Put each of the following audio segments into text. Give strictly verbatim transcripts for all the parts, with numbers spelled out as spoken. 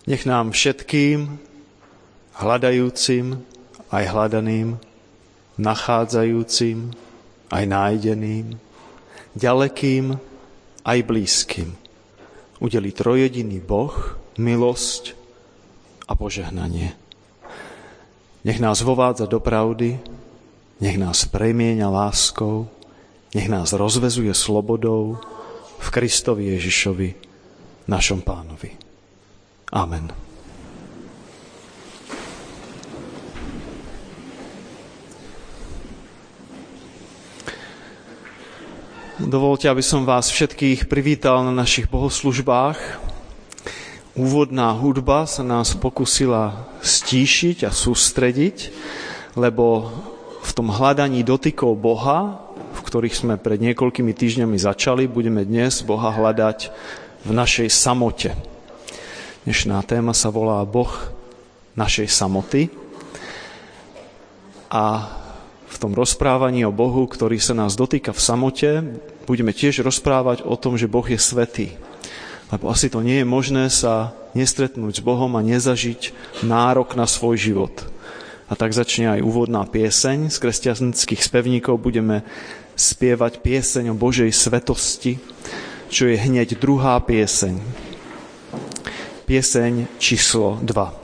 Nech nám všetkým, hľadajúcim aj hľadaným, nachádzajúcim aj nájdeným, ďalekým aj blízkym udelí trojjediný Boh milosť a požehnanie. Nech nás vovádza do pravdy, nech nás premieňa láskou, nech nás rozvezuje slobodou v Kristovi Ježišovi, našom Pánovi. Amen. Dovoľte, aby som vás všetkých privítal na našich bohoslužbách. Úvodná hudba sa nás pokusila stíšiť a sústrediť, lebo v tom hľadaní dotykov Boha, v ktorých sme pred niekoľkými týždňami začali, budeme dnes Boha hľadať v našej samote. Dnešná téma sa volá Boh našej samoty. A v tom rozprávaní o Bohu, ktorý sa nás dotýka v samote, budeme tiež rozprávať o tom, že Boh je svätý. Lebo asi to nie je možné sa nestretnúť s Bohom a nezažiť nárok na svoj život. A tak začne aj úvodná pieseň. Z kresťanských spevníkov budeme spievať pieseň o Božej svetosti, čo je hneď druhá pieseň. Pieseň číslo dva.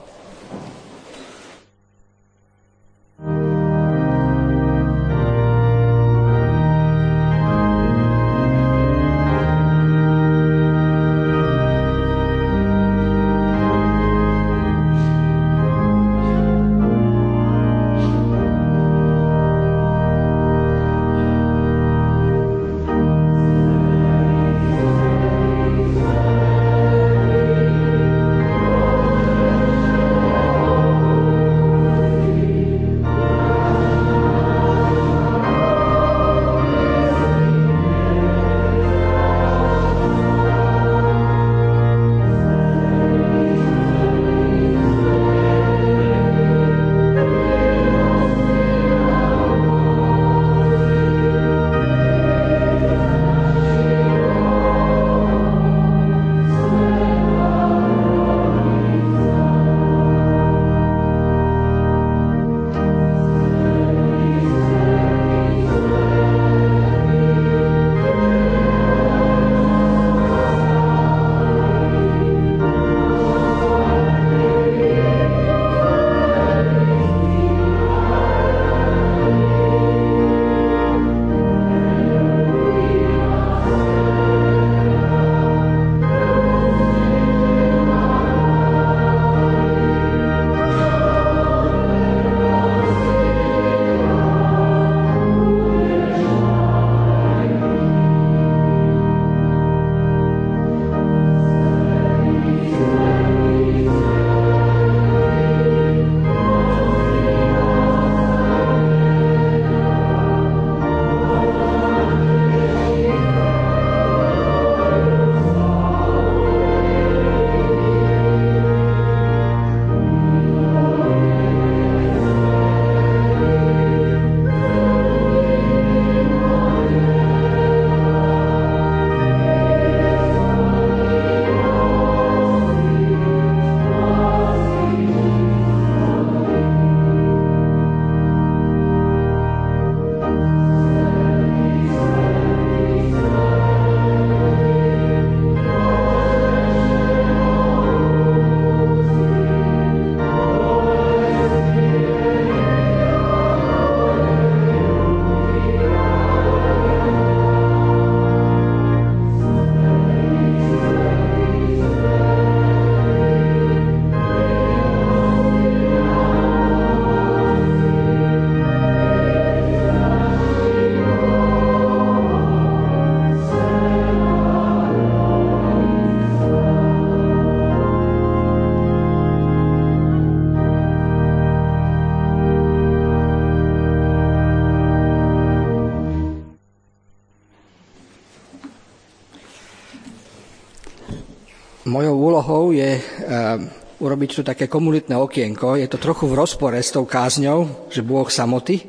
Mojou úlohou je uh, urobiť tu také komunitné okienko. Je to trochu v rozpore s tou kázňou, že Bôh samoty,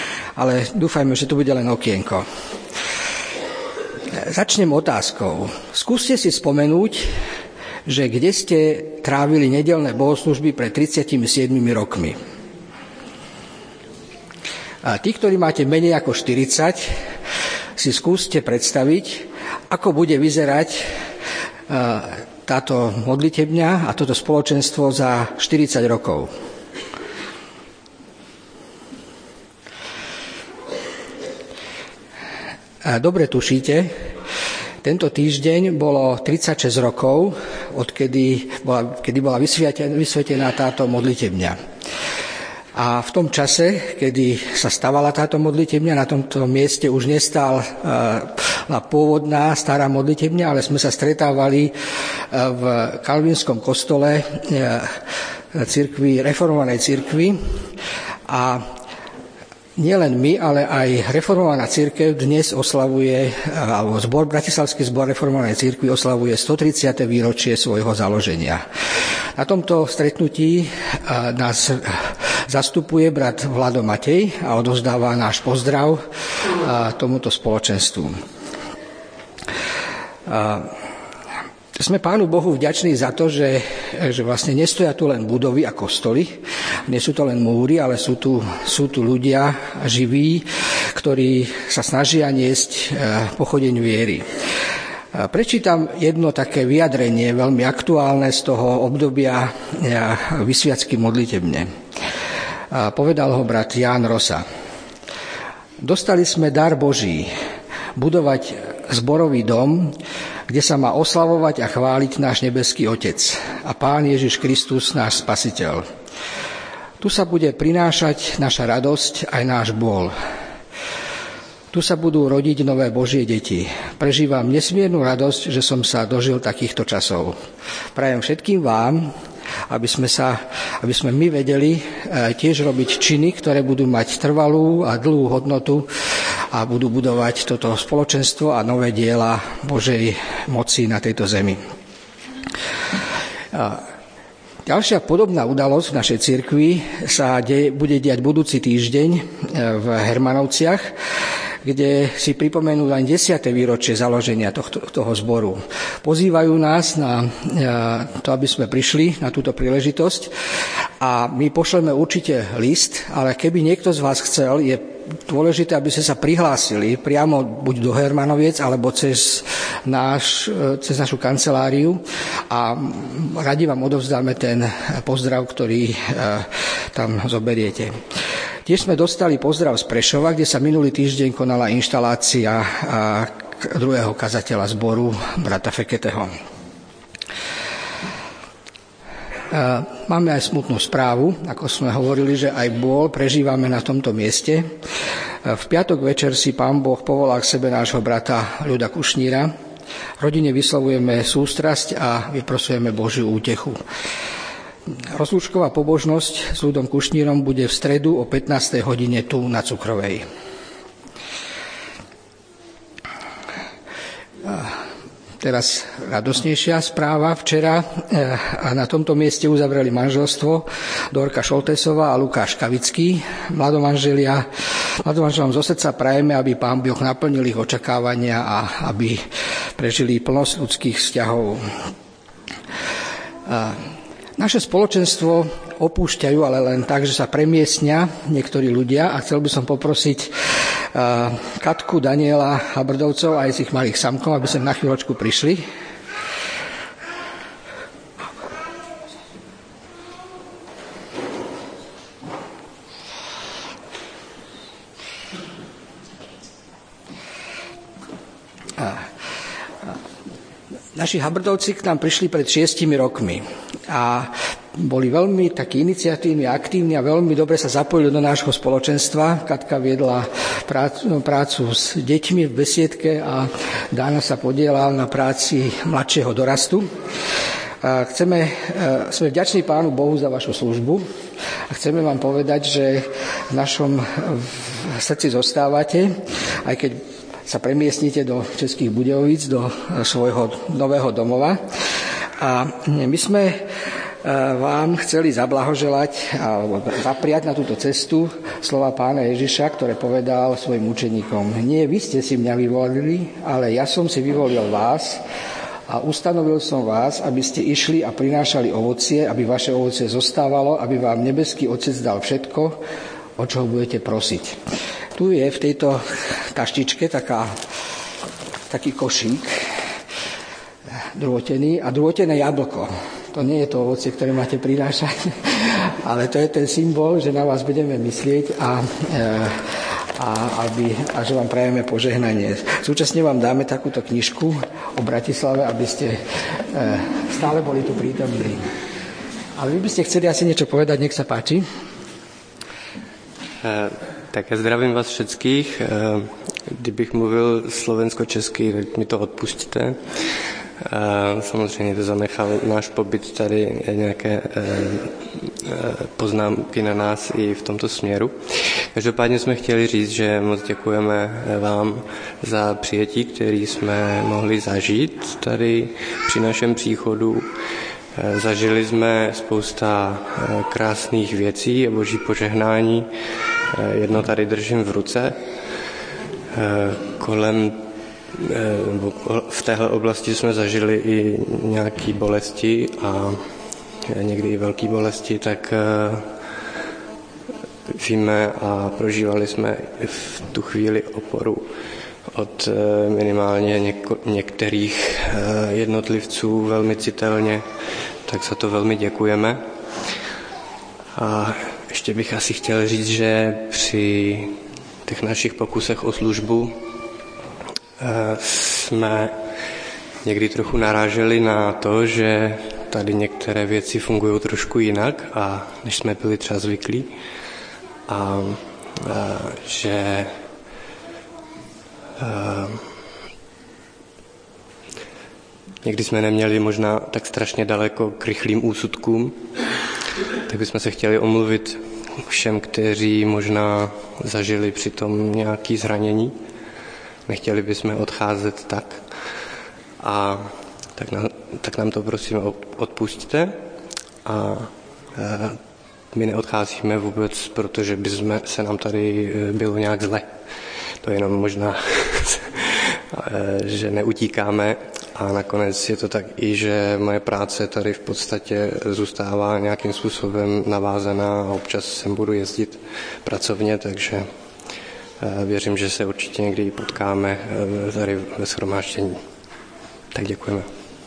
ale dúfajme, že to bude len okienko. Začnem otázkou. Skúste si spomenúť že kde ste trávili nedeľné bohoslužby pred tridsiatimi siedmimi rokmi. A tí, ktorí máte menej ako štyridsať, si skúste predstaviť, ako bude vyzerať táto modlitebňa a toto spoločenstvo za štyridsať rokov. Dobre tušíte, tento týždeň bolo tridsaťšesť rokov, odkedy bola, kedy bola vysvetená táto modlitebňa. A v tom čase, kedy sa stavala táto modlitebňa, na tomto mieste už nestála pôvodná stará modlitebňa, ale sme sa stretávali v kalvínskom kostole cirkvi, reformovanej cirkvi. A nielen my, ale aj reformovaná cirkev dnes oslavuje, alebo zbor, Bratislavský zbor reformovanej cirkvi oslavuje stotridsiate výročie svojho založenia. Na tomto stretnutí nás zastupuje brat Vlado Matej a odovzdáva náš pozdrav tomuto spoločenstvu. Sme Pánu Bohu vďační za to, že, že vlastne nestoja tu len budovy a kostoly, nie sú to len múry, ale sú tu, sú tu ľudia živí, ktorí sa snažia niesť pochodeň viery. Prečítam jedno také vyjadrenie, veľmi aktuálne z toho obdobia vysviacky modlitebne. Povedal ho brat Ján Rosa. Dostali sme dar Boží, budovať zborový dom, kde sa má oslavovať a chváliť náš nebeský Otec a Pán Ježiš Kristus, náš Spasiteľ. Tu sa bude prinášať naša radosť aj náš bôl. Tu sa budú rodiť nové Božie deti. Prežívam nesmiernu radosť, že som sa dožil takýchto časov. Prajem všetkým vám, aby sme, sa, aby sme my vedeli tiež robiť činy, ktoré budú mať trvalú a dlhú hodnotu a budú budovať toto spoločenstvo a nové diela Božej moci na tejto zemi. Ďalšia podobná udalosť v našej cirkvi sa deje, bude diať budúci týždeň v Hermanovciach, kde si pripomenú len desiate výročie založenia tohto, toho zboru. Pozývajú nás na to, aby sme prišli na túto príležitosť a my pošleme určite list, ale keby niekto z vás chcel, je dôležité, aby ste sa prihlásili priamo buď do Hermanoviec, alebo cez, náš, cez našu kanceláriu a radi vám odovzdáme ten pozdrav, ktorý tam zoberiete. Tiež sme dostali pozdrav z Prešova, kde sa minulý týždeň konala inštalácia druhého kazateľa zboru, brata Feketeho. Máme aj smutnú správu, ako sme hovorili, že aj bôl prežívame na tomto mieste. V piatok večer si Pán Boh povolal k sebe nášho brata Ľuda Kušníra. Rodine vyslovujeme sústrasť a vyprosujeme Božiu útechu. Rozlúčková pobožnosť s Ľudom Kušnírom bude v stredu o pätnástej hodine tu na Cukrovej. Teraz radosnejšia správa. Včera a na tomto mieste uzavreli manželstvo Dorka Šoltesová a Lukáš Kavický. Mladomanželia, mladomanželom zo srdca prajeme, aby Pán Boh naplnil ich očakávania a aby prežili plnosť ľudských vzťahov. Naše spoločenstvo opúšťajú, ale len tak, že sa premiestnia niektorí ľudia a chcel by som poprosiť Katku, Daniela a Brdovcov aj z ich malých samkov, aby sem na chvíľočku prišli. Naši Habrdovci k nám prišli pred šiestimi rokmi a boli veľmi takí iniciatívni a aktívni a veľmi dobre sa zapojili do nášho spoločenstva. Katka viedla prácu, prácu s deťmi v besiedke a Dána sa podielal na práci mladšieho dorastu. A chceme, sme vďační Pánu Bohu za vašu službu a chceme vám povedať, že v našom srdci zostávate, aj keď sa premiestnite do Českých Budějovic, do svojho nového domova. A my sme vám chceli zablahoželať a zapriať na túto cestu slova Pána Ježiša, ktoré povedal svojim učeníkom. Nie vy ste si mňa vyvolili, ale ja som si vyvolil vás, A ustanovil som vás, aby ste išli a prinášali ovocie, aby vaše ovocie zostávalo, aby vám nebeský Otec dal všetko, o čo budete prosiť. Tu je v tejto taštičke taká, taký košík drôtený a drôtené jablko. To nie je to ovocie, ktoré máte prinášať, ale to je ten symbol, že na vás budeme myslieť a, a, aby, a že vám prajeme požehnanie. Súčasne vám dáme takúto knižku o Bratislave, aby ste stále boli tu prítomní. Ale vy by ste chceli asi niečo povedať, nech sa páči. Tak já zdravím vás všetkých. Kdybych mluvil slovensko-česky, tak mi to odpustíte. Samozřejmě to zanechal náš pobyt tady nějaké poznámky na nás i v tomto směru. Každopádně jsme chtěli říct, že moc děkujeme vám za přijetí, který jsme mohli zažít tady při našem příchodu. Zažili jsme spousta krásných věcí a boží požehnání. Jedno tady držím v ruce. Kolem v téhle oblasti jsme zažili i nějaké bolesti a někdy i velké bolesti, tak víme a prožívali jsme v tu chvíli oporu od minimálně něko, některých jednotlivců velmi citelně, tak za to velmi děkujeme. A ještě bych asi chtěl říct, že při těch našich pokusech o službu jsme někdy trochu naráželi na to, že tady některé věci fungují trošku jinak, a než jsme byli třeba zvyklí. A, a že a, někdy jsme neměli možná tak strašně daleko k rychlým úsudkům, tak bychom se chtěli omluvit všem, kteří možná zažili přitom nějaké zranění. Nechtěli bychom odcházet tak. A tak, na, tak nám to prosím odpusťte. A, a my neodcházíme vůbec, protože by jsme, se nám tady bylo nějak zle. To jenom možná, že neutíkáme. A nakonec je to tak i, že moje práce tady v podstatě zůstává nějakým způsobem navázaná a občas sem budu jezdit pracovně, takže věřím, že se určitě někdy potkáme tady ve shromáždění. Tak děkujeme.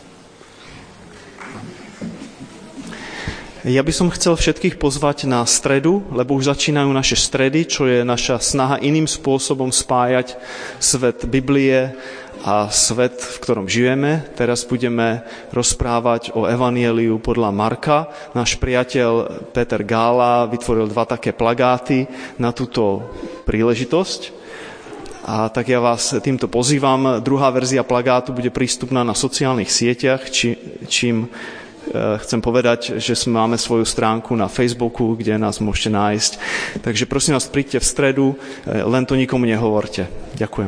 Ja by som chcel všetkých pozvať na stredu, lebo už začínajú naše stredy, čo je naša snaha iným spôsobom spájať svet Biblie a svet, v ktorom žijeme. Teraz budeme rozprávať o Evangeliu podľa Marka. Náš priateľ Peter Gála vytvoril dva také plagáty na túto príležitosť. A tak ja vás týmto pozývam. Druhá verzia plagátu bude prístupná na sociálnych sieťach, či, čím chcem povedať, že máme svoju stránku na Facebooku, kde nás môžete nájsť. Takže prosím vás, príďte v stredu, len to nikomu nehovorte. Ďakujem.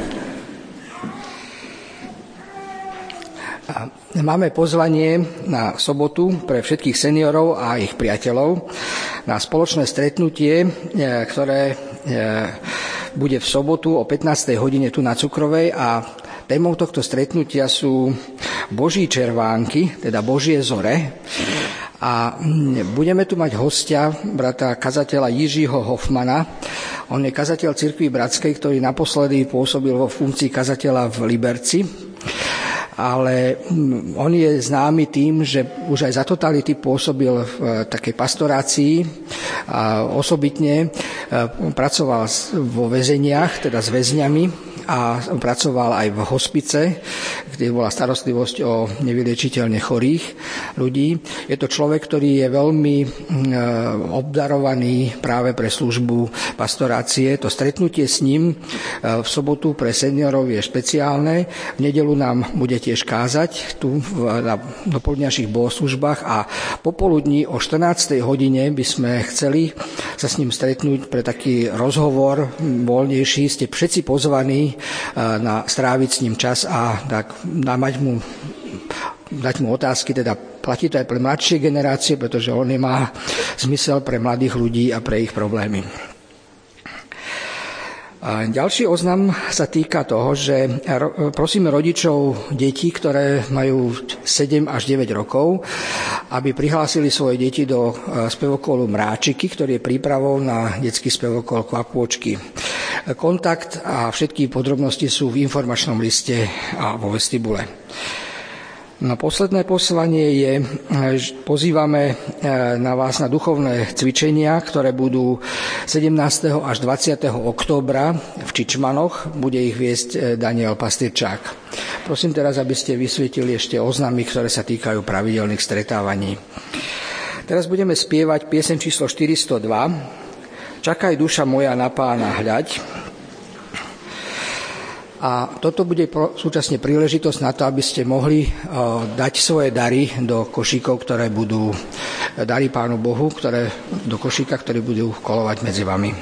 Máme pozvanie na sobotu pre všetkých seniorov a ich priateľov na spoločné stretnutie, ktoré bude v sobotu o pätnástej hodine tu na Cukrovej, a témou tohto stretnutia sú Boží červánky, teda Božie zore. A budeme tu mať hostia, brata kazateľa Jiřího Hoffmana. On je kazateľ Cirkvi Bratskej, ktorý naposledy pôsobil vo funkcii kazateľa v Liberci. Ale on je známy tým, že už aj za totality pôsobil v takej pastorácii a osobitne pracoval vo väzeniach, teda s väzňami, a pracoval aj v hospice, kde bola starostlivosť o nevyliečiteľne chorých ľudí. Je to človek, ktorý je veľmi obdarovaný práve pre službu pastorácie. To stretnutie s ním v sobotu pre seniorov je špeciálne. V nedeľu nám bude tiež kázať tu na dopoludňajších bohoslužbách, a popoludní o štrnástej hodine by sme chceli sa s ním stretnúť pre taký rozhovor voľnejší. Ste všetci pozvaní na stráviť s ním čas a tak mať mu, dať mu otázky, teda platí to aj pre mladšie generácie, pretože on nemá zmysel pre mladých ľudí a pre ich problémy. A ďalší oznam sa týka toho, že prosíme rodičov detí, ktoré majú sedem až deväť rokov, aby prihlásili svoje deti do spevokolu Mráčiky, ktorý je prípravou na detský spevokol Kvapôčky. Kontakt a všetky podrobnosti sú v informačnom liste a vo vestibule. No, posledné poslanie je, pozývame na vás na duchovné cvičenia, ktoré budú sedemnásteho až dvadsiateho októbra v Čičmanoch. Bude ich viesť Daniel Pastyrčák. Prosím teraz, aby ste vysvietili ešte oznámy, ktoré sa týkajú pravidelných stretávaní. Teraz budeme spievať pieseň číslo štyristo dva. Čakaj, duša moja, na Pána hľaď. A toto bude súčasne príležitosť na to, aby ste mohli dať svoje dary do košíkov, ktoré budú dary Pánu Bohu, ktoré, do košíka, ktoré budú kolovať medzi vami.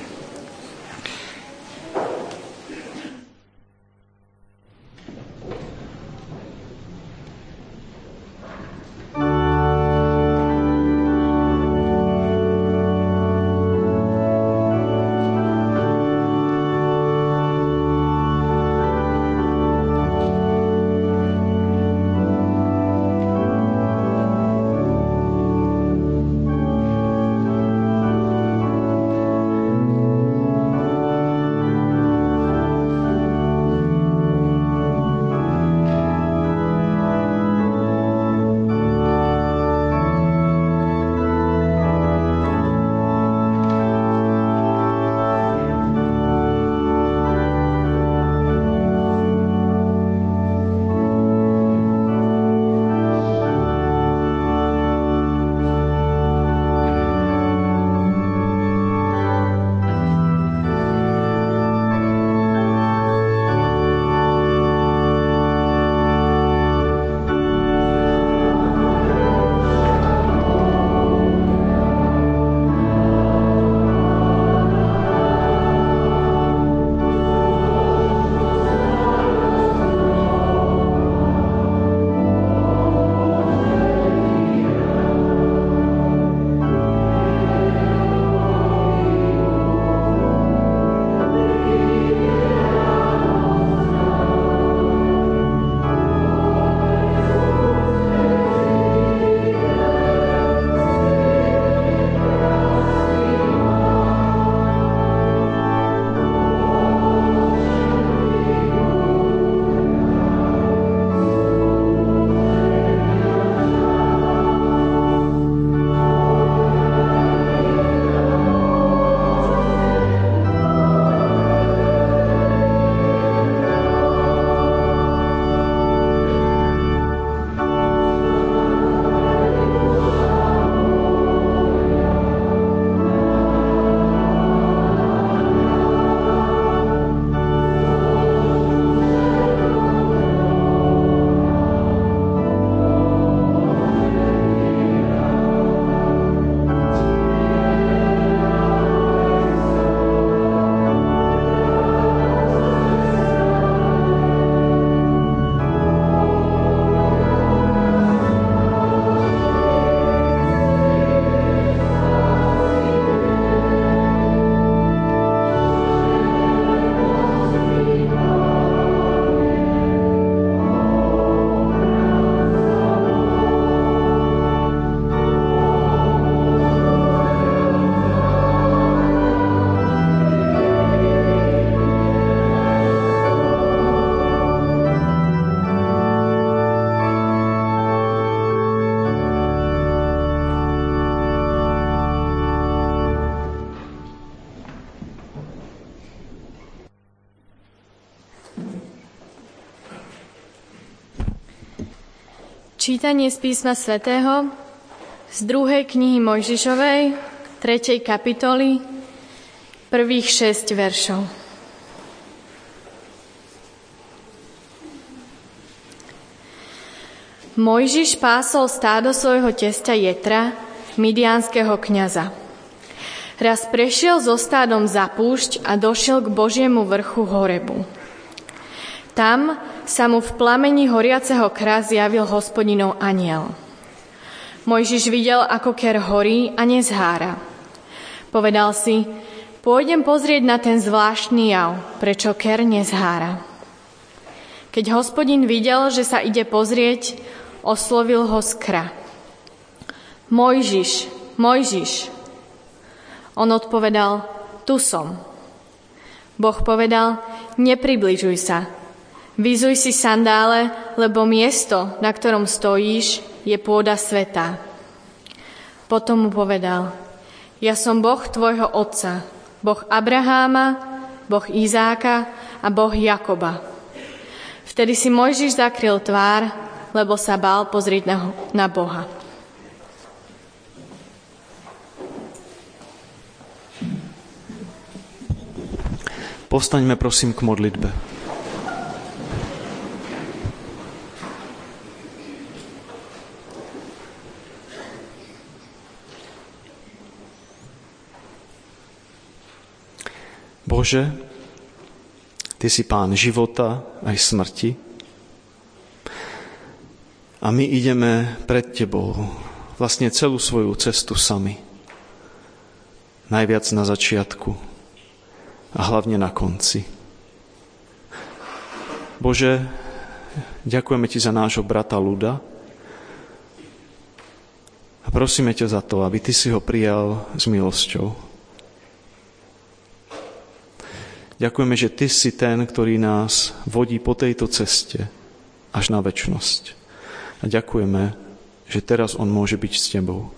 Čítanie z písma svätého z druhej knihy Mojžišovej, tretej kapitoly, prvých šesť veršov. Mojžiš pásol stádo svojho tesťa Jetra, midiánskeho kňaza. Raz prešiel so stádom za púšť a došiel k Božiemu vrchu Horebu. Tam sa mu v plameni horiaceho kra zjavil Hospodinov anjel. Mojžiš videl, ako ker horí a nezhára. Povedal si, Pôjdem pozrieť na ten zvláštny jav, prečo ker nezhára. Keď Hospodin videl, že sa ide pozrieť, oslovil ho z kra. Mojžiš, Mojžiš. On odpovedal, tu som. Boh povedal, nepribližuj sa. Vyzuj si sandále, lebo miesto, na ktorom stojíš, je pôda svätá. Potom mu povedal, ja som Boh tvojho otca, Boh Abraháma, Boh Izáka a Boh Jakoba. Vtedy si Mojžiš zakryl tvár, lebo sa bál pozrieť na, na Boha. Povstaňme prosím k modlitbe. Bože, Ty si Pán života aj smrti a my ideme pred Tebou vlastne celú svoju cestu sami. Najviac na začiatku a hlavne na konci. Bože, ďakujeme Ti za nášho brata Ľuda a prosíme ťa za to, aby Ty si ho prijal s milosťou. Ďakujeme, že Ty si ten, ktorý nás vodí po tejto ceste až na večnosť. A ďakujeme, že teraz on môže byť s Tebou.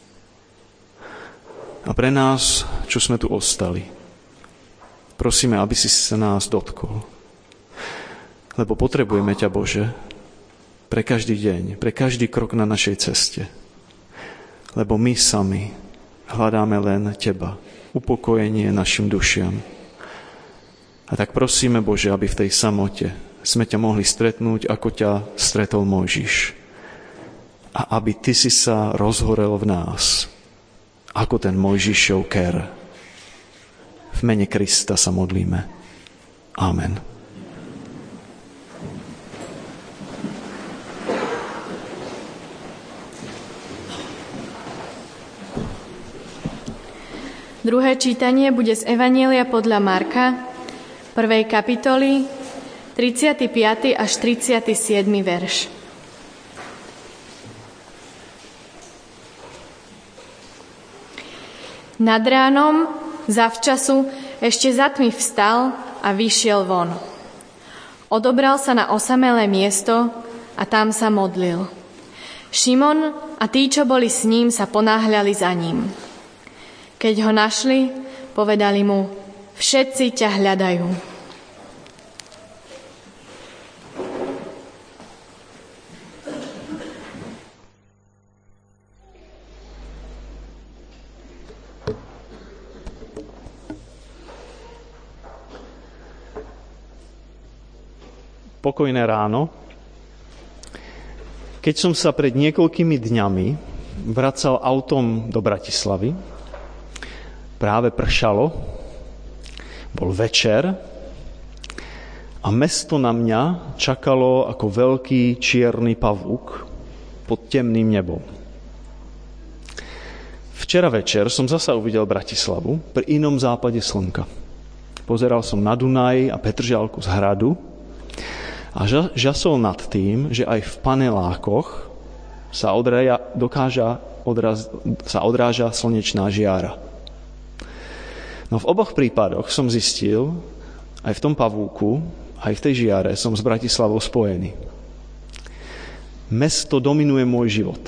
A pre nás, čo sme tu ostali, prosíme, aby si sa nás dotkol. Lebo potrebujeme ťa, Bože, pre každý deň, pre každý krok na našej ceste. Lebo my sami hľadáme len Teba, upokojenie našim dušiam. A tak prosíme, Bože, aby v tej samote sme ťa mohli stretnúť, ako ťa stretol Mojžiš. A aby Ty si sa rozhorel v nás, ako ten Mojžišov ker. V mene Krista sa modlíme. Amen. Druhé čítanie bude z Evanjelia podľa Marka, prvej kapitoly, tridsiaty piaty až tridsiaty siedmy verš. Nad ránom, zavčasu, ešte za tmy vstal a vyšiel von. Odobral sa na osamelé miesto a tam sa modlil. Šimon a tí, čo boli s ním, sa ponáhľali za ním. Keď ho našli, povedali mu, všetci ťa hľadajú. Pokojné ráno. Keď som sa pred niekoľkými dňami vracal autom do Bratislavy, práve pršalo, bol večer a mesto na mňa čakalo ako veľký čierny pavúk pod temným nebom. Včera večer som zasa uvidel Bratislavu pri inom západe slnka. Pozeral som na Dunaj a Petržalku z hradu a žasol nad tým, že aj v panelákoch sa, odrája, dokáža odraz, sa odráža slnečná žiara. No v oboch prípadoch som zistil, aj v tom pavúku, aj v tej žiare som s Bratislavou spojený. Mesto dominuje môj život.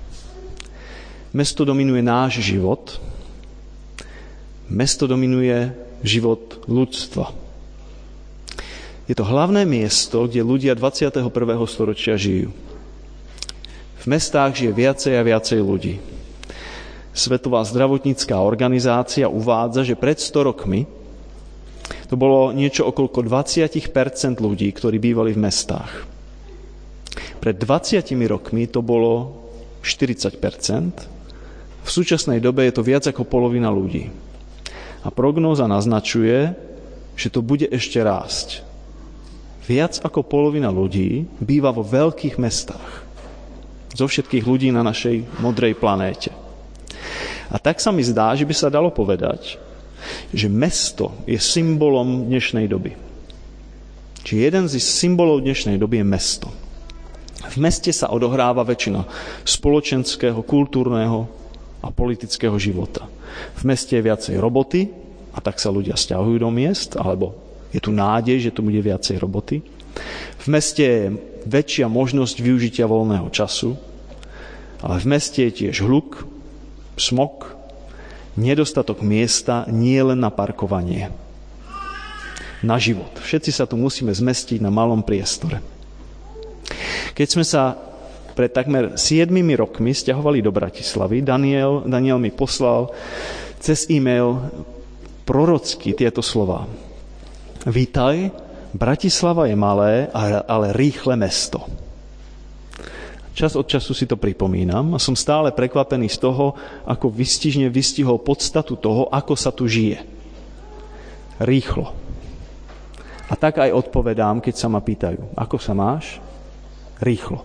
Mesto dominuje náš život. Mesto dominuje život ľudstva. Je to hlavné miesto, kde ľudia dvadsiateho prvého storočia žijú. V mestách žije viacej a viacej ľudí. Svetová zdravotnícka organizácia uvádza, že pred sto rokmi to bolo niečo okolo dvadsať percent ľudí, ktorí bývali v mestách. Pred dvadsiatimi rokmi to bolo štyridsať percent. V súčasnej dobe je to viac ako polovina ľudí. A prognóza naznačuje, že to bude ešte rásť. Viac ako polovina ľudí býva vo veľkých mestách. Zo všetkých ľudí na našej modrej planéte. A tak sa mi zdá, že by sa dalo povedať, že mesto je symbolom dnešnej doby. Čiže jeden z symbolov dnešnej doby je mesto. V meste sa odohráva väčšina spoločenského, kultúrneho a politického života. V meste je viacej roboty a tak sa ľudia sťahujú do miest, alebo je tu nádej, že tu bude viacej roboty. V meste je väčšia možnosť využitia voľného času, ale v meste je tiež hluk, smog, nedostatok miesta nie len na parkovanie, na život. Všetci sa tu musíme zmestiť na malom priestore. Keď sme sa pred takmer siedmimi rokmi sťahovali do Bratislavy, Daniel, Daniel mi poslal cez e-mail prorocky tieto slová. Vítaj, Bratislava je malé, ale rýchle mesto. Čas od času si to pripomínam a som stále prekvapený z toho, ako vystižne vystihol podstatu toho, ako sa tu žije. Rýchlo. A tak aj odpovedám, keď sa ma pýtajú, ako sa máš? Rýchlo.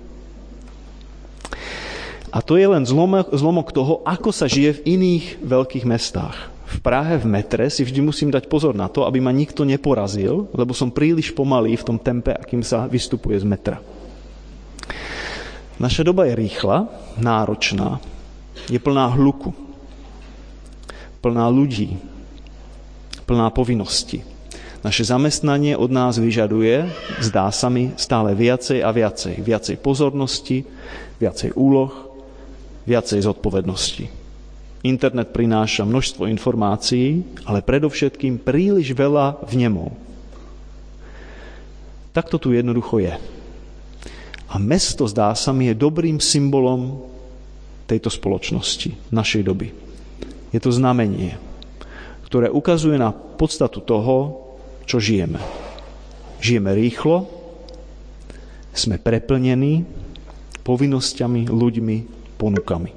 A to je len zlomok, zlomok toho, ako sa žije v iných veľkých mestách. V Prahe, v metre si vždy musím dať pozor na to, aby ma nikto neporazil, lebo som príliš pomalý v tom tempe, akým sa vystupuje z metra. Naša doba je rýchla, náročná, je plná hluku, plná ľudí, plná povinností. Naše zamestnanie od nás vyžaduje, zdá sa mi, stále viacej a viacej. Viacej pozornosti, viacej úloh, viacej zodpovednosti. Internet prináša množstvo informácií, ale predovšetkým príliš veľa vnemov. Tak to tu jednoducho je. A mesto, zdá sa mi, je dobrým symbolom tejto spoločnosti, našej doby. Je to znamenie, ktoré ukazuje na podstatu toho, čo žijeme. Žijeme rýchlo, sme preplnení povinnosťami, ľuďmi, ponukami.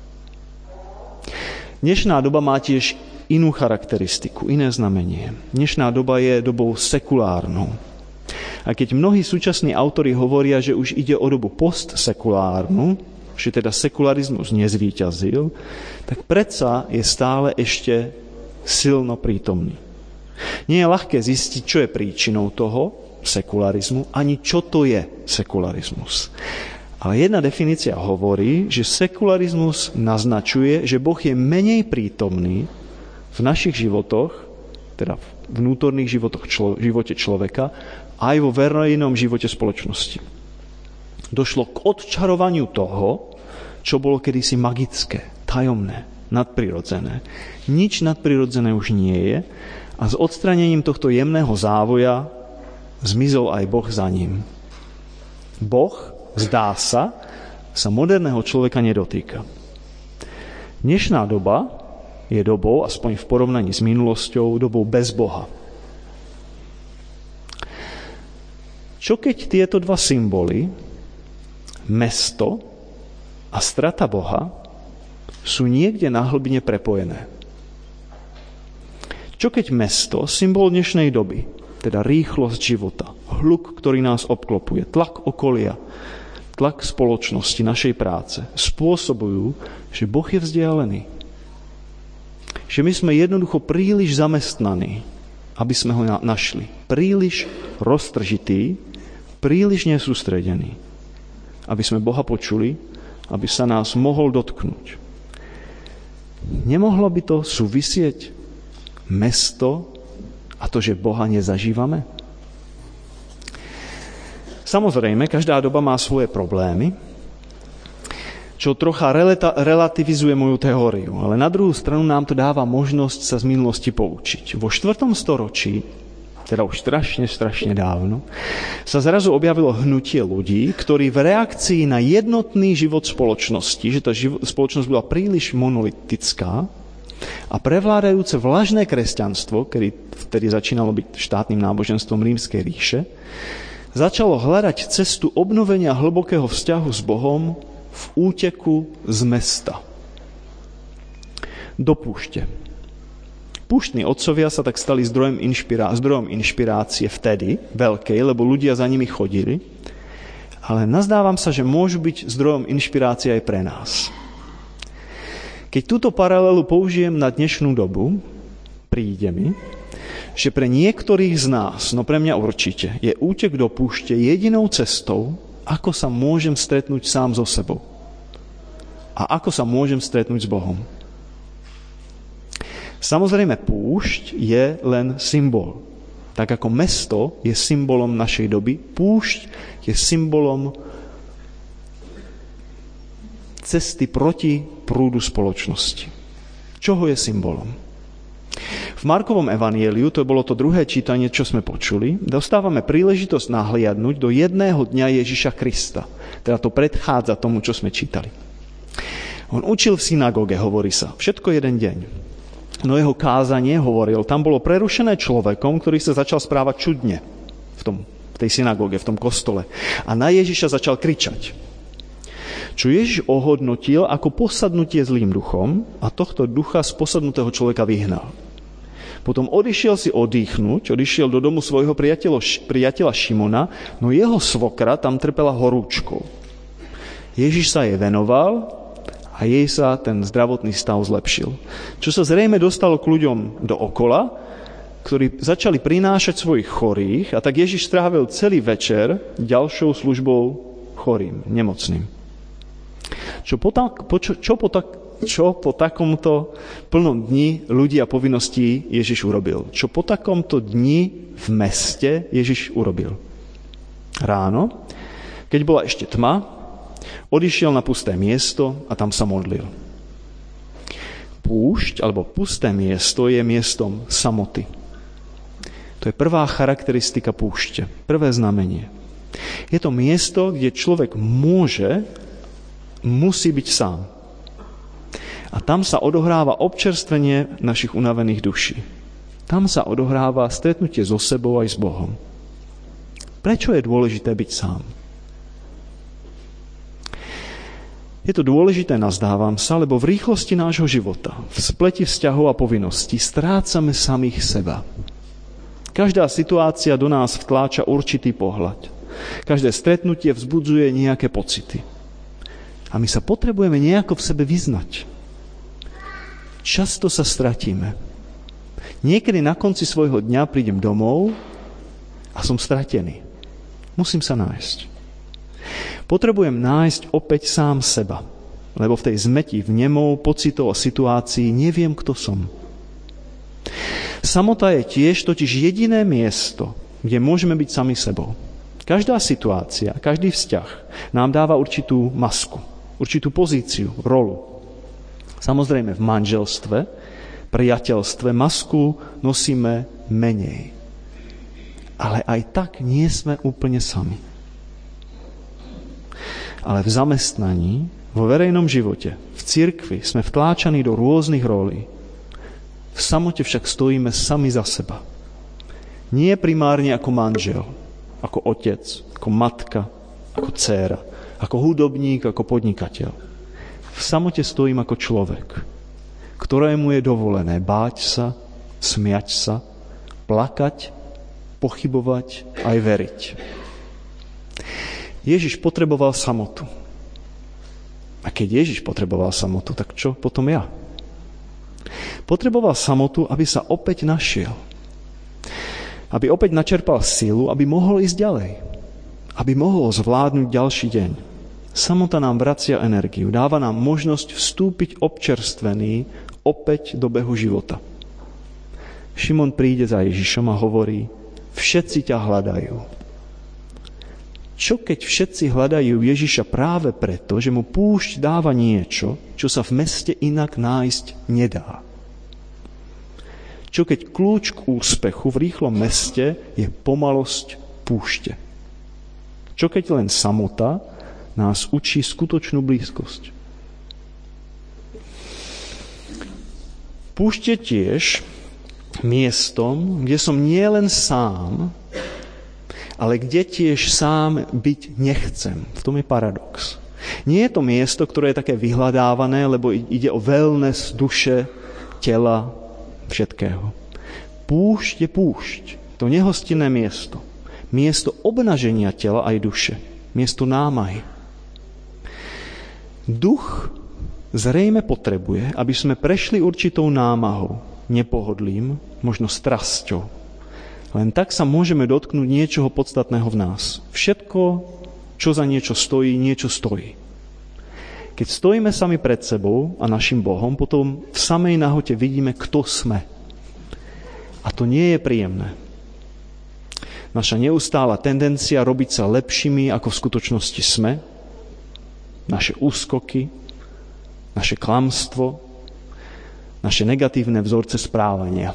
Dnešná doba má tiež inú charakteristiku, iné znamenie. Dnešná doba je dobou sekulárnou. A keď mnohí súčasní autori hovoria, že už ide o dobu postsekulárnu, že teda sekularizmus nezvíťazil, tak predsa je stále ešte silno prítomný. Nie je ľahké zistiť, čo je príčinou toho sekularizmu, ani čo to je sekularizmus. Ale jedna definícia hovorí, že sekularizmus naznačuje, že Boh je menej prítomný v našich životoch, teda v vnútorných životoch člo, živote človeka, aj vo verejnom živote spoločnosti. Došlo k odčarovaniu toho, čo bolo kedysi magické, tajomné, nadprirodzené. Nič nadprirodzené už nie je a s odstranením tohto jemného závoja zmizol aj Boh za ním. Boh, zdá sa, sa moderného človeka nedotýka. Dnešná doba je dobou, aspoň v porovnaní s minulosťou, dobou bez Boha. Čo keď tieto dva symboly, mesto a strata Boha, sú niekde na hlbine prepojené? Čo keď mesto, symbol dnešnej doby, teda rýchlosť života, hluk, ktorý nás obklopuje, tlak okolia, tlak spoločnosti, našej práce, spôsobujú, že Boh je vzdialený. Že my sme jednoducho príliš zamestnaní, aby sme ho našli. Príliš roztržití, príliš nesústredení, aby sme Boha počuli, aby sa nás mohol dotknúť. Nemohlo by to súvisieť mesto a to, že Boha nezažívame? Samozrejme, každá doba má svoje problémy, čo trocha relata- relativizuje moju teóriu, ale na druhú stranu nám to dáva možnosť sa z minulosti poučiť. Vo štvrtom storočí, teda už strašne, strašne dávno, sa zrazu objavilo hnutie ľudí, ktorí v reakcii na jednotný život spoločnosti, že tá živo- spoločnosť bola príliš monolitická a prevládajúce vlažné kresťanstvo, ktoré vtedy začínalo byť štátnym náboženstvom Rímskej ríše, začalo hľadať cestu obnovenia hlbokého vzťahu s Bohom v úteku z mesta. Do púšte. Púštni otcovia sa tak stali zdrojom, inšpirá- zdrojom inšpirácie vtedy, veľkej, lebo ľudia za nimi chodili, ale nazdávam sa, že môžu byť zdrojom inšpirácie aj pre nás. Keď túto paralelu použijem na dnešnú dobu, Príde mi, že pre niektorých z nás, no pre mňa určite, je útek do púšte jedinou cestou, ako sa môžem stretnúť sám so sebou. A ako sa môžem stretnúť s Bohom. Samozrejme, púšť je len symbol. Tak ako mesto je symbolom našej doby, púšť je symbolom cesty proti prúdu spoločnosti. Čoho je symbolom? V Markovom evanjeliu, to bolo to druhé čítanie, čo sme počuli, dostávame príležitosť nahliadnúť do jedného dňa Ježiša Krista. Teda to predchádza tomu, čo sme čítali. On učil v synagóge, hovorí sa, všetko jeden deň. No jeho kázanie, hovoril, tam bolo prerušené človekom, ktorý sa začal správať čudne v, tom, v tej synagóge, v tom kostole. A na Ježiša začal kričať. Čo Ježiš ohodnotil ako posadnutie zlým duchom a tohto ducha z posadnutého človeka vyhnal. Potom odišiel si oddychnúť, odišiel do domu svojho priateľa, priateľa Šimona, no jeho svokra tam trpela horúčkou. Ježiš sa jej venoval a jej sa ten zdravotný stav zlepšil. Čo sa zrejme dostalo k ľuďom dookola, ktorí začali prinášať svojich chorých, a tak Ježiš strávil celý večer ďalšou službou chorým, nemocným. Čo po, tak, po, čo, čo po tak Čo po takomto plnom dni ľudí a povinností Ježiš urobil? Čo po takomto dni v meste Ježiš urobil? Ráno, keď bola ešte tma, odišiel na pusté miesto a tam sa modlil. Púšť, alebo pusté miesto, je miestom samoty. To je prvá charakteristika púšte, prvé znamenie. Je to miesto, kde človek môže, musí byť sám. A tam sa odohráva občerstvenie našich unavených duší. Tam sa odohráva stretnutie so sebou aj s Bohom. Prečo je dôležité byť sám? Je to dôležité, nazdávam sa, lebo v rýchlosti nášho života, v spleti vzťahov a povinností strácame samých seba. Každá situácia do nás vtláča určitý pohľad. Každé stretnutie vzbudzuje nejaké pocity. A my sa potrebujeme nejako v sebe vyznať. Často sa stratíme. Niekedy na konci svojho dňa prídem domov a som stratený. Musím sa nájsť. Potrebujem nájsť opäť sám seba, lebo v tej zmeti vnemov, pocitov a situácií neviem, kto som. Samota je tiež totiž jediné miesto, kde môžeme byť sami sebou. Každá situácia, každý vzťah nám dáva určitú masku, určitú pozíciu, rolu. Samozrejme, v manželstve, priateľstve masku nosíme menej. Ale aj tak nie sme úplne sami. Ale v zamestnaní, vo verejnom živote, v cirkvi sme vtláčaní do rôznych rolí. V samote však stojíme sami za seba. Nie primárne ako manžel, ako otec, ako matka, ako dcéra, ako hudobník, ako podnikateľ. V samote stojím ako človek, ktorému je dovolené báť sa, smiať sa, plakať, pochybovať aj veriť. Ježiš potreboval samotu. A keď Ježiš potreboval samotu, tak čo potom ja? Potreboval samotu, aby sa opäť našiel. Aby opäť načerpal silu, aby mohol ísť ďalej. Aby mohol zvládnuť ďalší deň. Samota nám vracia energiu, dáva nám možnosť vstúpiť občerstvený opäť do behu života. Šimon príde za Ježišom a hovorí, všetci ťa hľadajú. Čo keď všetci hľadajú Ježiša práve preto, že mu púšť dáva niečo, čo sa v meste inak nájsť nedá? Čo keď kľúč k úspechu v rýchlom meste je pomalosť púšte? Čo keď len samota nás učí skutočnú blízkosť? Púšť je tiež miestom, kde som nielen sám, ale kde tiež sám byť nechcem. V tom je paradox. Nie je to miesto, ktoré je také vyhľadávané, lebo ide o wellness duše, tela, všetkého. Púšť je púšť. To nehostinné miesto. Miesto obnaženia tela aj duše. Miesto námahy. Duch zrejme potrebuje, aby sme prešli určitou námahou, nepohodlím, možno strasťou. Len tak sa môžeme dotknúť niečoho podstatného v nás. Všetko, čo za niečo stojí, niečo stojí. Keď stojíme sami pred sebou a našim Bohom, potom v samej nahote vidíme, kto sme. A to nie je príjemné. Naša neustála tendencia robiť sa lepšími, ako v skutočnosti sme, naše úskoky, naše klamstvo, naše negatívne vzorce správania.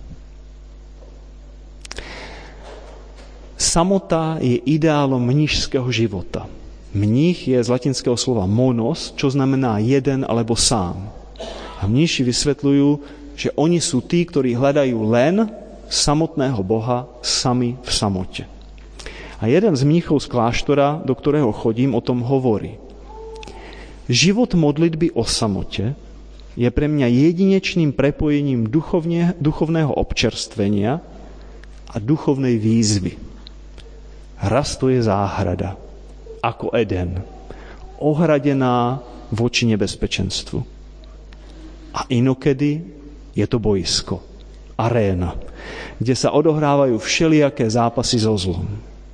Samota je ideálom mníšskeho života. Mních je z latinského slova monos, čo znamená jeden alebo sám. A mníši vysvetľujú, že oni sú tí, ktorí hľadajú len samotného Boha sami v samote. A jeden z mníchov z kláštora, do ktorého chodím, o tom hovorí. Život modlitby o samote je pre mňa jedinečným prepojením duchovne, duchovného občerstvenia a duchovnej výzvy. Raz to je záhrada, ako Eden, ohradená voči nebezpečenstvu. A inokedy je to boisko, aréna, kde sa odohrávajú všelijaké zápasy so zlom.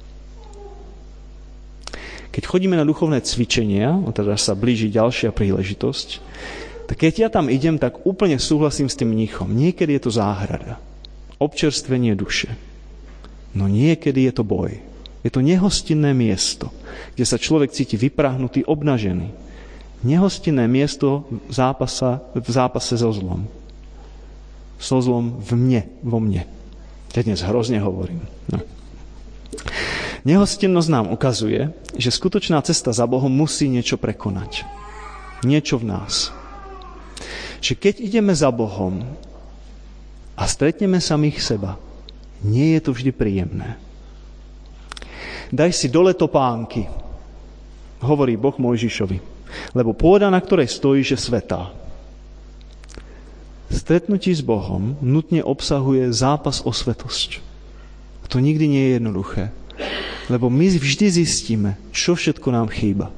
Keď chodíme na duchovné cvičenia, a teda sa blíži ďalšia príležitosť, tak keď ja tam idem, tak úplne súhlasím s tým mníchom. Niekedy je to záhrada, občerstvenie duše. No niekedy je to boj. Je to nehostinné miesto, kde sa človek cíti vyprahnutý, obnažený. Nehostinné miesto v zápase, v zápase so zlom. So zlom v mne, vo mne. Ja dnes hrozne hovorím. No. Nehostinnosť nám ukazuje, že skutočná cesta za Bohom musí niečo prekonať. Niečo v nás. Že keď ideme za Bohom a stretneme samých seba, nie je to vždy príjemné. Daj si dole topánky, hovorí Boh Mojžišovi, lebo pôda, na ktorej stojíš, je svätá. Stretnutie s Bohom nutne obsahuje zápas o svätosť. A to nikdy nie je jednoduché, lebo my vždy zistíme, čo všetko nám chýba.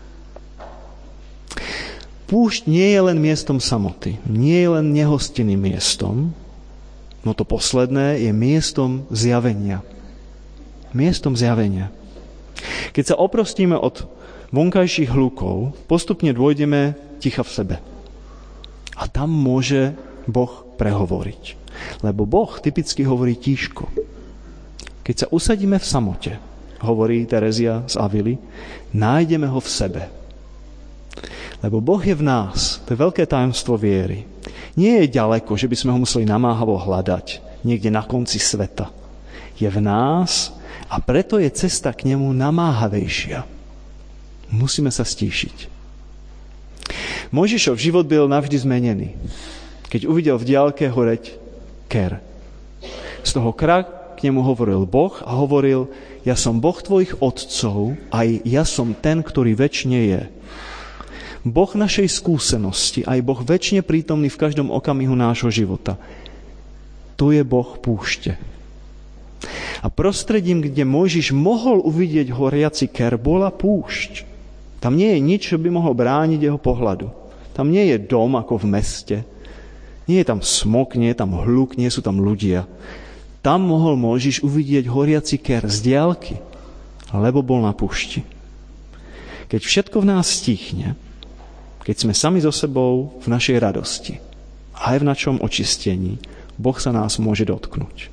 Púšť nie je len miestom samoty, nie je len nehostinným miestom, no to posledné je miestom zjavenia. Miestom zjavenia. Keď sa oprostíme od vonkajších hlukov, postupne dôjdeme ticha v sebe. A tam môže Boh prehovoriť. Lebo Boh typicky hovorí tíško. Keď sa usadíme v samote, hovorí Terezia z Avily, nájdeme ho v sebe. Lebo Boh je v nás. To je veľké tajomstvo viery. Nie je ďaleko, že by sme ho museli namáhavo hľadať niekde na konci sveta. Je v nás a preto je cesta k nemu namáhavejšia. Musíme sa stíšiť. Mojžišov život byl navždy zmenený, keď uvidel v diaľke horeť ker. Z toho kra k nemu hovoril Boh a hovoril, ja som Boh tvojich otcov, aj ja som ten, ktorý večne je. Boh našej skúsenosti, aj Boh večne prítomný v každom okamihu nášho života. To je Boh púšte. A prostredím, kde Mojžiš mohol uvidieť horiaci ker, bola púšť. Tam nie je nič, čo by mohlo brániť jeho pohľadu. Tam nie je dom ako v meste. Nie je tam smog, nie je tam hluk, nie sú tam ľudia. Tam mohol Mojžiš uvidieť horiaci ker z diaľky, lebo bol na púšti. Keď všetko v nás stichne, keď sme sami so sebou v našej radosti, aj v našom očistení, Boh sa nás môže dotknúť.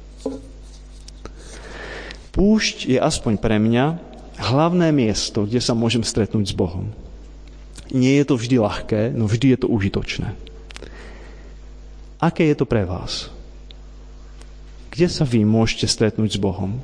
Púšť je aspoň pre mňa hlavné miesto, kde sa môžem stretnúť s Bohom. Nie je to vždy ľahké, no vždy je to užitočné. Aké je to pre vás? Kde sa vy môžete stretnúť s Bohom?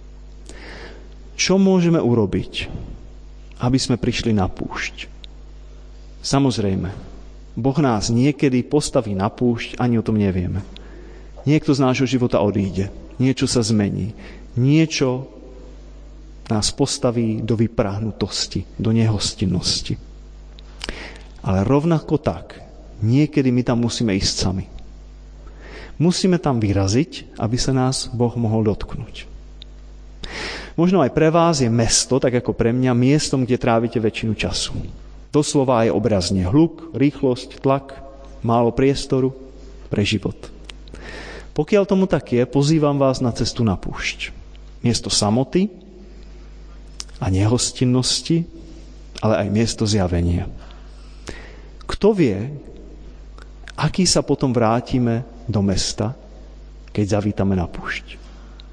Čo môžeme urobiť, aby sme prišli na púšť? Samozrejme, Boh nás niekedy postaví na púšť, ani o tom nevieme. Niekto z nášho života odíde, niečo sa zmení, niečo nás postaví do vyprahnutosti, do nehostinnosti. Ale rovnako tak, niekedy my tam musíme ísť sami. Musíme tam vyraziť, aby sa nás Boh mohol dotknúť. Možno aj pre vás je mesto, tak ako pre mňa, miestom, kde trávite väčšinu času. Doslova aj obrazne hluk, rýchlosť, tlak, málo priestoru pre život. Pokiaľ tomu tak je, pozývam vás na cestu na púšť. Miesto samoty a nehostinnosti, ale aj miesto zjavenia. Kto vie, aký sa potom vrátime do mesta, keď zavítame na púšť.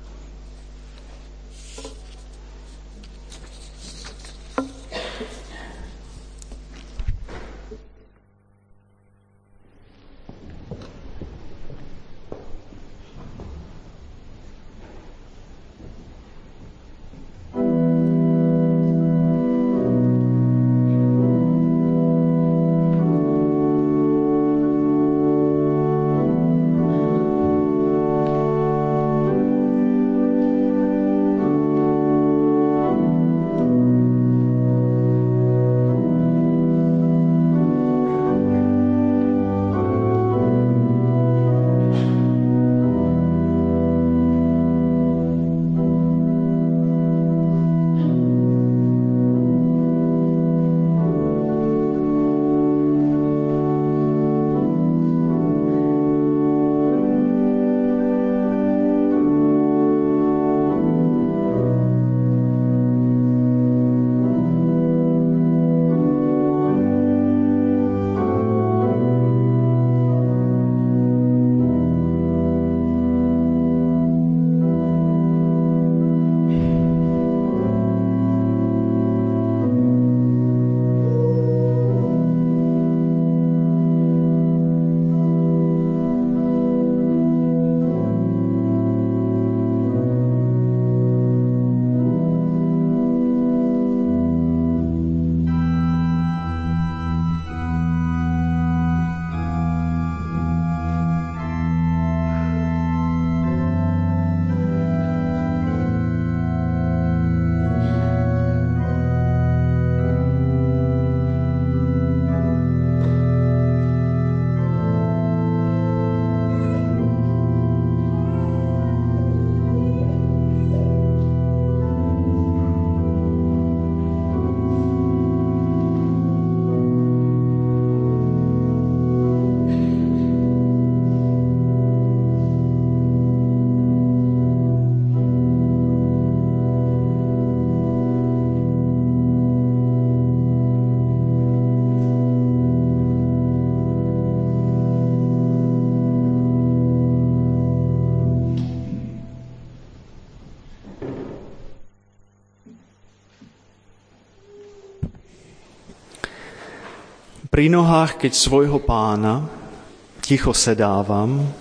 Pri nohách, keď svojho pána ticho sedávam,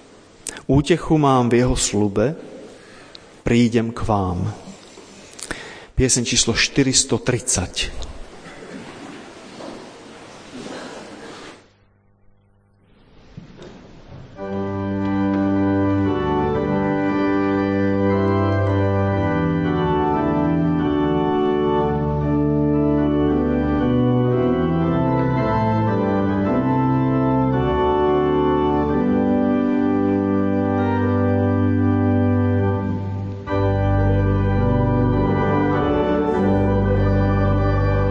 útechu mám v jeho slube, prídem k vám. Pieseň číslo štyristotridsať. Thank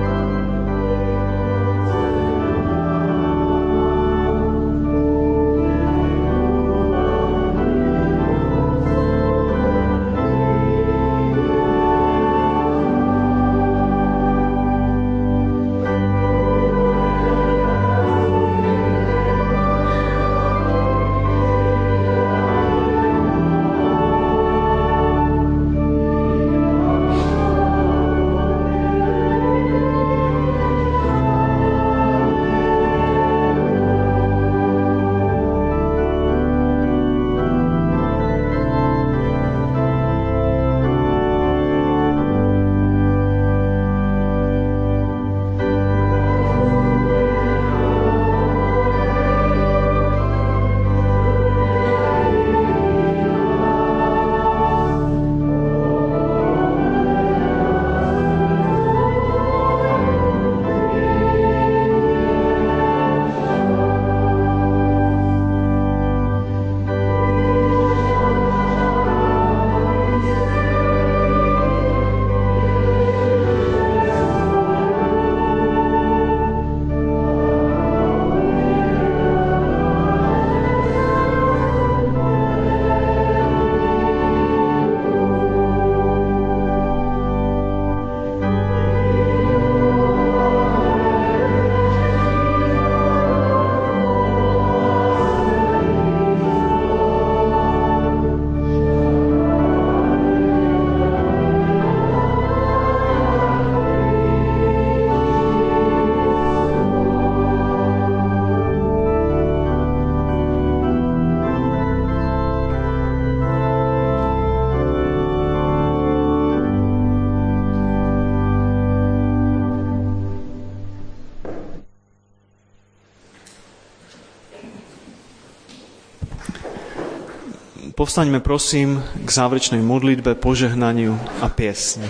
Povstaňme prosím k záverečnej modlitbe, požehnaniu a piesni.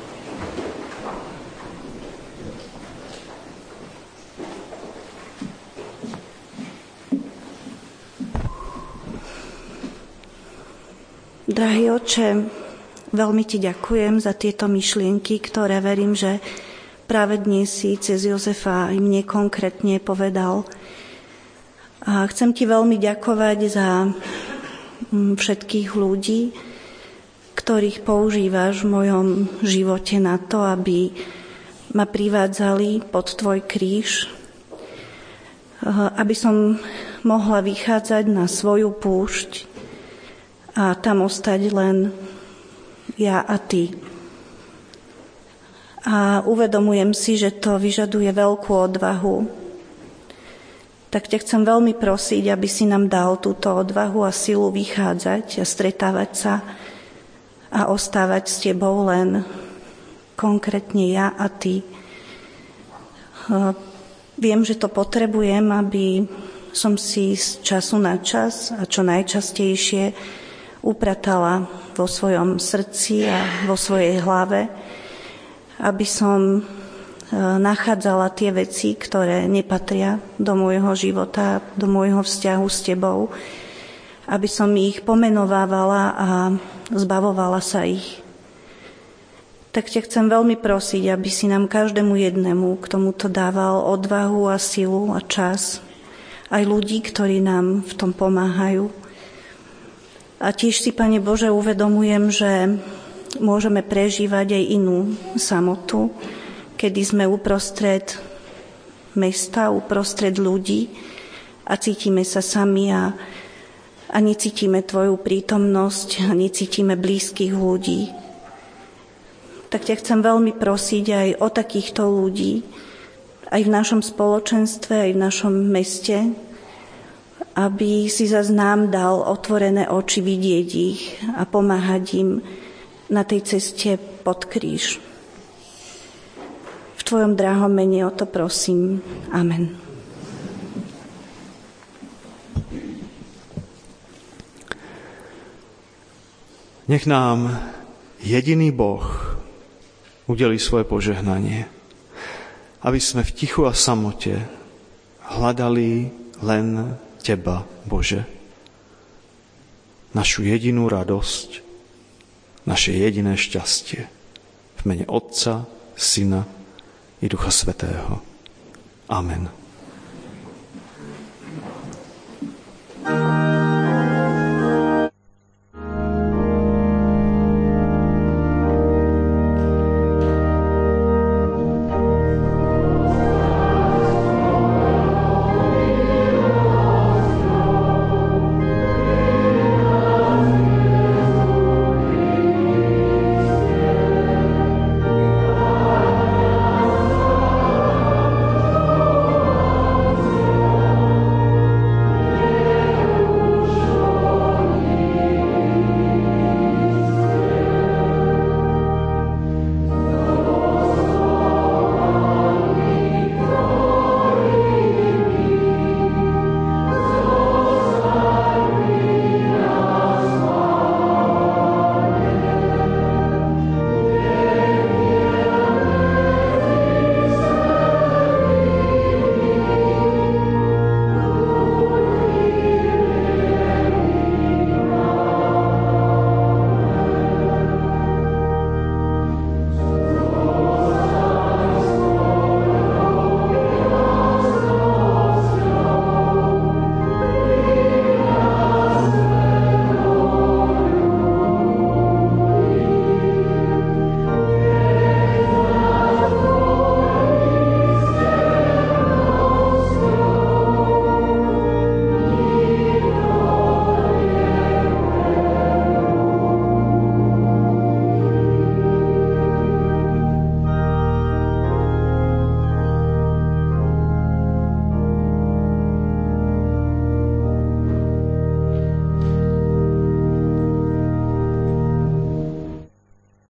Drahý Otče, veľmi Ti ďakujem za tieto myšlienky, ktoré verím, že práve dnes si cez Jozefa aj mne konkrétne povedal. A chcem Ti veľmi ďakovať za všetkých ľudí, ktorých používaš v mojom živote na to, aby ma privádzali pod Tvoj kríž, aby som mohla vychádzať na svoju púšť a tam ostať len ja a Ty. A uvedomujem si, že to vyžaduje veľkú odvahu. Tak ťa chcem veľmi prosiť, aby si nám dal túto odvahu a silu vychádzať a stretávať sa a ostávať s Tebou len konkrétne ja a Ty. Viem, že to potrebujem, aby som si z času na čas a čo najčastejšie upratala vo svojom srdci a vo svojej hlave, aby som nachádzala tie veci, ktoré nepatria do môjho života, do môjho vzťahu s Tebou, aby som ich pomenovávala a zbavovala sa ich. Tak ťa chcem veľmi prosiť, aby si nám každému jednému k tomuto dával odvahu a silu a čas, aj ľudí, ktorí nám v tom pomáhajú. A tiež si, Pane Bože, uvedomujem, že môžeme prežívať aj inú samotu, kedy sme uprostred mesta, uprostred ľudí a cítime sa sami a, a necítime Tvoju prítomnosť a necítime blízkych ľudí. Tak ťa chcem veľmi prosiť aj o takýchto ľudí, aj v našom spoločenstve, aj v našom meste, aby si zas nám dal otvorené oči vidieť ich a pomáhať im na tej ceste pod kríž. V Tvojom drahom mene o to prosím. Amen. Nech nám jediný Boh udelí svoje požehnanie, aby sme v tichu a samote hľadali len Teba, Bože, našu jedinú radosť, naše jediné šťastie. V mene Otca, Syna i Ducha Svätého. Amen.